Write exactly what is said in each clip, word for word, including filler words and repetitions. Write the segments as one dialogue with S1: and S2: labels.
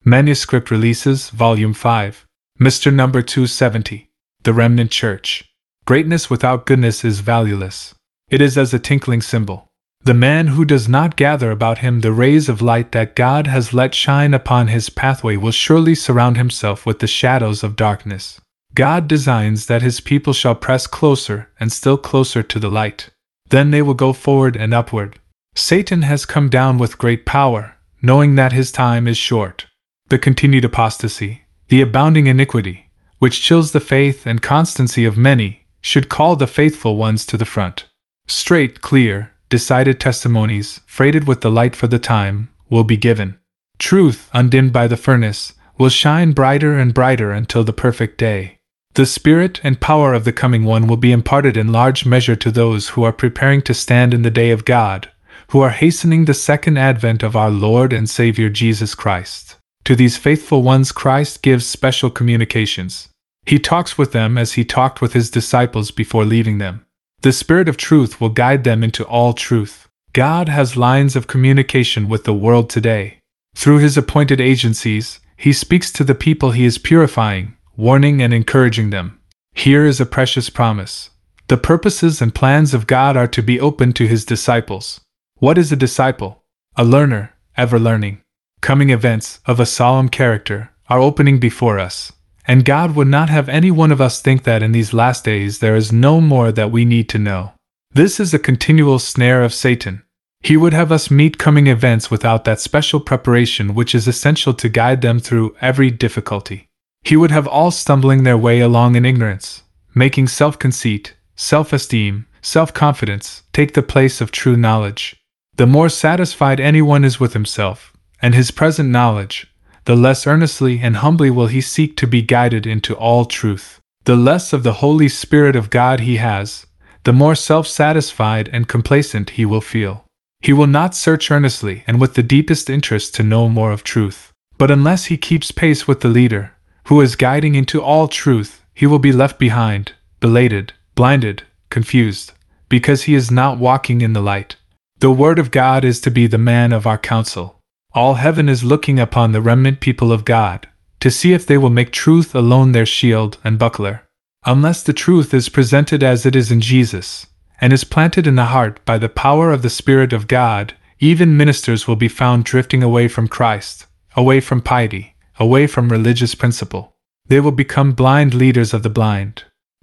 S1: Manuscript Releases, Volume five. Mister Number two seventy. The Remnant Church. Greatness without goodness is valueless. It is as a tinkling cymbal. The man who does not gather about him the rays of light that God has let shine upon his pathway will surely surround himself with the shadows of darkness. God designs that his people shall press closer and still closer to the light. Then they will go forward and upward. Satan has come down with great power, knowing that his time is short. The continued apostasy, the abounding iniquity, which chills the faith and constancy of many, should call the faithful ones to the front. Straight, clear, decided testimonies, freighted with the light for the time, will be given. Truth, undimmed by the furnace, will shine brighter and brighter until the perfect day. The spirit and power of the coming one will be imparted in large measure to those who are preparing to stand in the day of God, who are hastening the second advent of our Lord and Savior Jesus Christ. To these faithful ones Christ gives special communications. He talks with them as he talked with his disciples before leaving them. The Spirit of truth will guide them into all truth. God has lines of communication with the world today. Through his appointed agencies, he speaks to the people he is purifying, warning and encouraging them. Here is a precious promise. The purposes and plans of God are to be open to his disciples. What is a disciple? A learner, ever learning. Coming events, of a solemn character, are opening before us, and God would not have any one of us think that in these last days there is no more that we need to know. This is a continual snare of Satan. He would have us meet coming events without that special preparation which is essential to guide them through every difficulty. He would have all stumbling their way along in ignorance, making self-conceit, self-esteem, self-confidence take the place of true knowledge. The more satisfied anyone is with himself, and his present knowledge, the less earnestly and humbly will he seek to be guided into all truth. The less of the Holy Spirit of God he has, the more self-satisfied and complacent he will feel. He will not search earnestly and with the deepest interest to know more of truth. But unless he keeps pace with the leader, who is guiding into all truth, he will be left behind, belated, blinded, confused, because he is not walking in the light. The Word of God is to be the man of our counsel. All heaven is looking upon the remnant people of God, to see if they will make truth alone their shield and buckler. Unless the truth is presented as it is in Jesus, and is planted in the heart by the power of the Spirit of God, even ministers will be found drifting away from Christ, away from piety, away from religious principle. They will become blind leaders of the blind.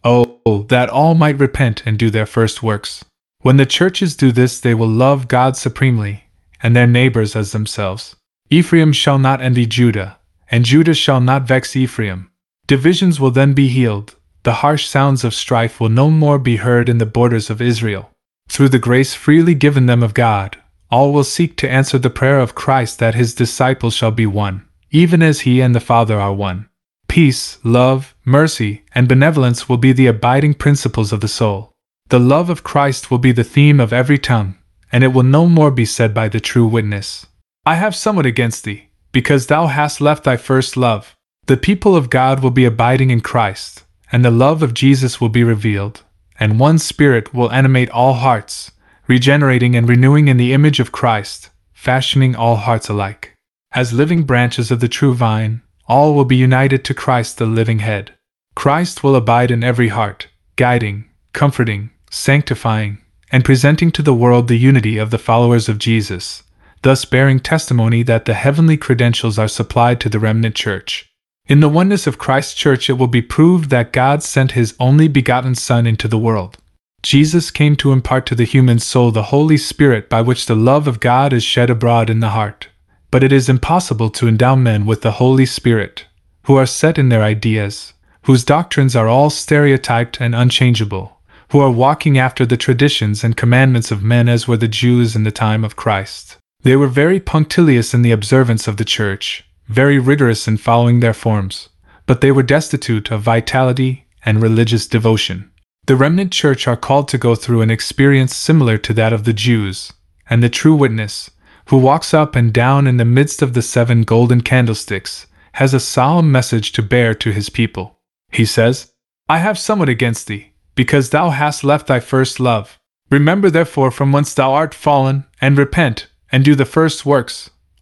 S1: Oh, that all might repent and do their first works. When the churches do this, they will love God supremely, and their neighbors as themselves. Ephraim shall not envy Judah, and Judah shall not vex Ephraim. Divisions will then be healed. The harsh sounds of strife will no more be heard in the borders of Israel. Through the grace freely given them of God, all will seek to answer the prayer of Christ that his disciples shall be one, even as he and the Father are one. Peace, love, mercy, and benevolence will be the abiding principles of the soul. The love of Christ will be the theme of every tongue, and it will no more be said by the true witness, I have somewhat against thee, because thou hast left thy first love. The people of God will be abiding in Christ, and the love of Jesus will be revealed, and one Spirit will animate all hearts, regenerating and renewing in the image of Christ, fashioning all hearts alike. As living branches of the true vine, all will be united to Christ the living head. Christ will abide in every heart, guiding, comforting, sanctifying, and presenting to the world the unity of the followers of Jesus, thus bearing testimony that the heavenly credentials are supplied to the remnant church. In the oneness of Christ's church it will be proved that God sent his only begotten Son into the world. Jesus came to impart to the human soul the Holy Spirit by which the love of God is shed abroad in the heart. But it is impossible to endow men with the Holy Spirit, who are set in their ideas, whose doctrines are all stereotyped and unchangeable, who are walking after the traditions and commandments of men as were the Jews in the time of Christ. They were very punctilious in the observance of the church, very rigorous in following their forms, but they were destitute of vitality and religious devotion. The remnant church are called to go through an experience similar to that of the Jews, and the true witness, who walks up and down in the midst of the seven golden candlesticks, has a solemn message to bear to his people. He says, I have somewhat against thee, because thou hast left thy first love. Remember therefore from whence thou art fallen, and repent, and do the first works,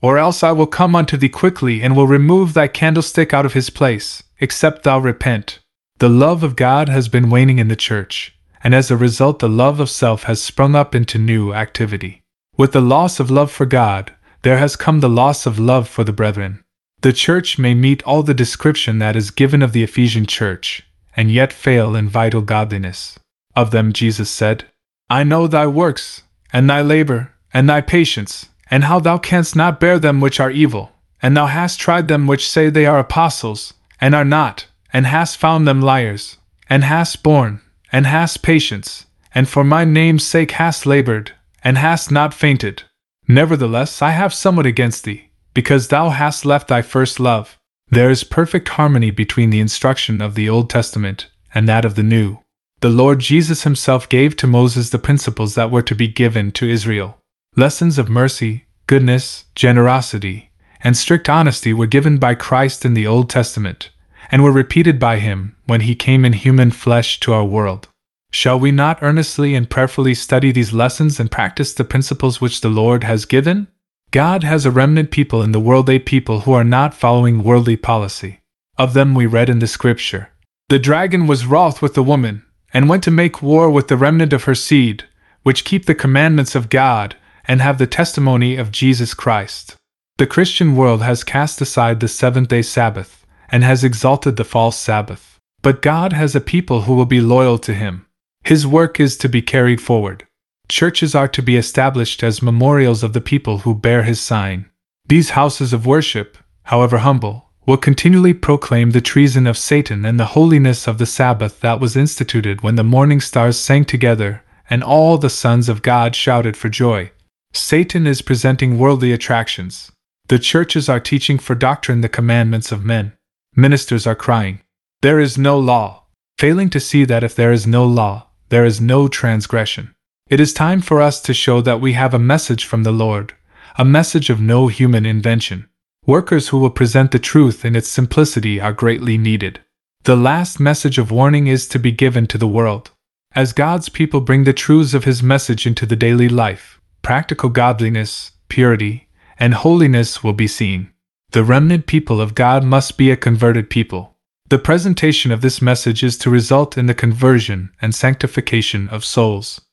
S1: Or else I will come unto thee quickly and will remove thy candlestick out of his place, except thou repent. The love of God has been waning in the church, and as a result the love of self has sprung up into new activity. With the loss of love for God, there has come the loss of love for the brethren. The church may meet all the description that is given of the Ephesian church, and yet fail in vital godliness. Of them Jesus said, I know thy works, and thy labor, and thy patience, and how thou canst not bear them which are evil, and thou hast tried them which say they are apostles, and are not, and hast found them liars, and hast borne, and hast patience, and for my name's sake hast labored, and hast not fainted. Nevertheless I have somewhat against thee, because thou hast left thy first love. There is perfect harmony between the instruction of the Old Testament and that of the New. The Lord Jesus himself gave to Moses the principles that were to be given to Israel. Lessons of mercy, goodness, generosity, and strict honesty were given by Christ in the Old Testament, and were repeated by him when he came in human flesh to our world. Shall we not earnestly and prayerfully study these lessons and practice the principles which the Lord has given? God has a remnant people in the world, a people who are not following worldly policy. Of them we read in the scripture, the dragon was wroth with the woman, and went to make war with the remnant of her seed, which keep the commandments of God, and have the testimony of Jesus Christ. The Christian world has cast aside the seventh-day Sabbath, and has exalted the false Sabbath. But God has a people who will be loyal to him. His work is to be carried forward. Churches are to be established as memorials of the people who bear his sign. These houses of worship, however humble, will continually proclaim the treason of Satan and the holiness of the Sabbath that was instituted when the morning stars sang together, and all the sons of God shouted for joy. Satan is presenting worldly attractions. The churches are teaching for doctrine the commandments of men. Ministers are crying, there is no law, failing to see that if there is no law, there is no transgression. It is time for us to show that we have a message from the Lord, a message of no human invention. Workers who will present the truth in its simplicity are greatly needed. The last message of warning is to be given to the world. As God's people bring the truths of his message into the daily life, practical godliness, purity, and holiness will be seen. The remnant people of God must be a converted people. The presentation of this message is to result in the conversion and sanctification of souls.